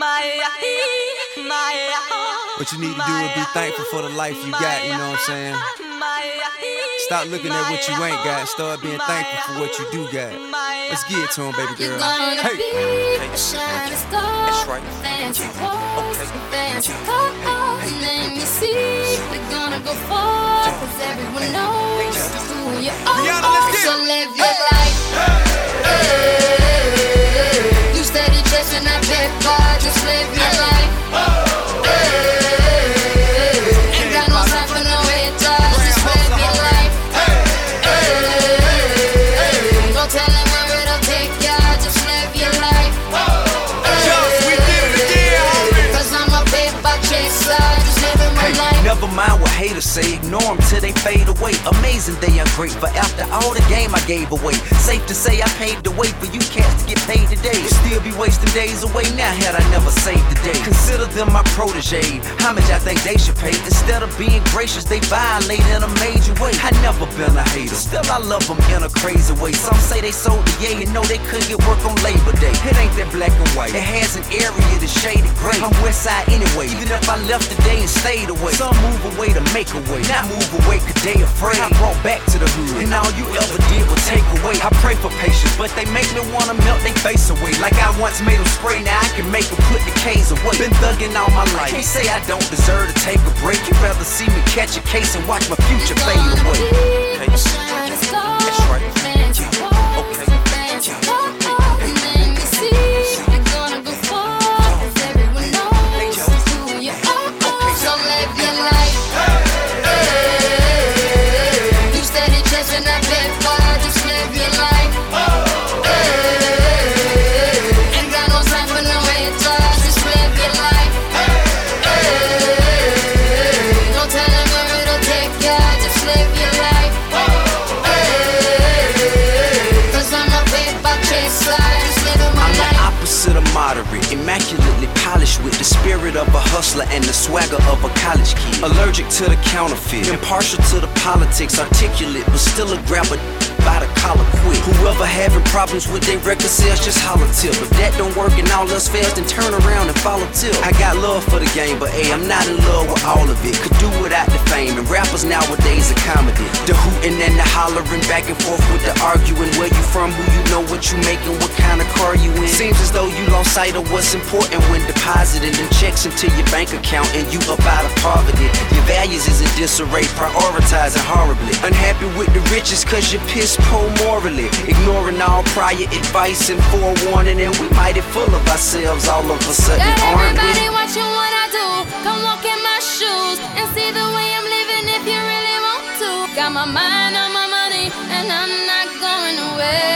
What you need to do is be thankful for the life you got, you know what I'm saying? Stop looking at what you ain't got, start being thankful for what you do got. Let's get it to him, baby girl. Hey, that's right. Fancy clothes, fancy cars, let me see. We're gonna go far, cause everyone knows who you are. So live your life. You steady chasing that big bar, just live your life. Ain't got no time for no haters, just live your life. Don't tell them where it'll take ya, just live your life. Cause I'm a paper chaser, just living my life. Never mind what haters say, ignore them till they fade away. Amazing they ungrateful after all the game I gave away. Safe to say I paved the way for you cats to get paid today. Still be wasting days away now had I never saved the day. Consider them my protege, how much I think they should pay. Instead of being gracious, they violate in a major way. I never been a hater, still I love them in a crazy way. Some say they sold the yay and know they couldn't get work on Labor Day. It ain't that black and white, it has an area that's shaded gray. I'm west side anyway, even if I left today and stayed away. Some move away to make a way, not move away cause they afraid. I brought back to the hood, and all you ever did was take away. I pray for patience, but they make me wanna melt they face away. Like I once made them spray, now I can make them put the K's away. Been thugging all my life, can't say I don't deserve to take a break. You'd rather see me catch a case and watch my future fade away. Hey, that's right. Moderate, immaculately polished with the spirit of a hustler and the swagger of a college kid. Allergic to the counterfeit, impartial to the politics, articulate but still a grabber by the collar quick. Whoever having problems with their record sales, just holler tip. If that don't work and all else fails, then turn around and follow tip. I got love for the game, but hey, I'm not in love with all of it. Could do without the fame, and rappers nowadays are comedy. The hooting and the hollering, back and forth with the arguing. Where you from, who you know, what you making, what kind of car you in. Seems as though you lost sight of what's important when depositing them checks into your bank account and you up out of poverty. Your values is in disarray, prioritizing horribly. Unhappy with the riches cause you're piss poor morally. Ignoring all prior advice and forewarning, and we mighty full of ourselves all of a sudden, aren't we? Everybody watching what I do, come walk in my shoes and see the way I'm living if you really want to. Got my mind on my money and I'm not going away.